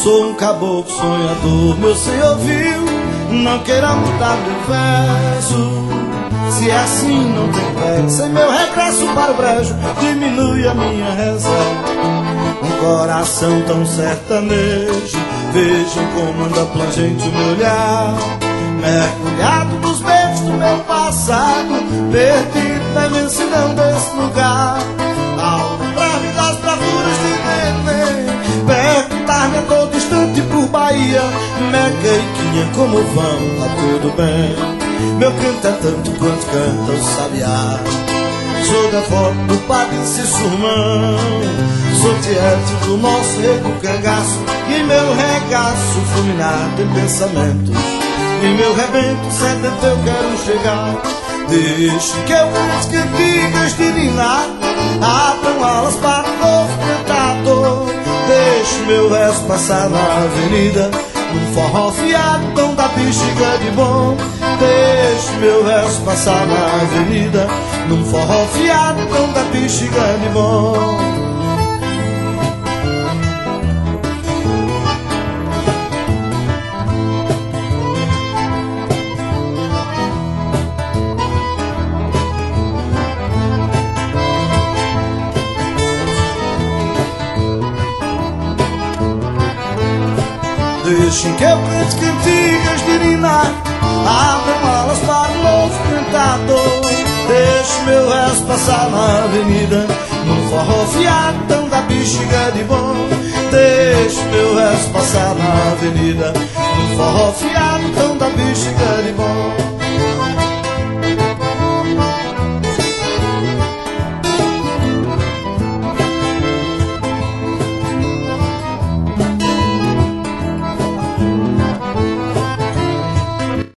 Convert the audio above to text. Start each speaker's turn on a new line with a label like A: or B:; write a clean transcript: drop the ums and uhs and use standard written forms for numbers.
A: Sou um caboclo sonhador, meu senhor viu. Não queira mudar meu verso, se é assim não tem pressa. Sem meu regresso para o brejo, diminui a minha reza. Um coração tão sertanejo, vejam como anda plangente o meu olhar. Mergulhado nos beijos do meu passado, perdido na imensidão desse lugar. Ao lembrar-me das bravuras de neném, perguntar-me a todo instante por Bahia, Meca e Quinha, como vão? Tá tudo bem? Meu canto é tanto quanto canta o sabiá. Sou devoto do padre Cissurmão, sou tiete do nosso rego cangaço, e meu regaço fulminado em pensamentos, e meu rebento sedento eu quero chegar. Deixe que eu cante cantigas de ninar, abram alas para o novo cantador. Deixe meu verso passar na avenida, num forró fiadão da bexiga de bom. Deixe meu verso passar na avenida, num forró fiadão da bexiga de bom. Deixem que eu cante cantigas de ninar, abram alas para o novo cantador. Deixe meu verso passar na avenida, num forró fiadão da bexiga de bom. Deixe meu verso passar na avenida, num forró fiadão da bexiga de bom.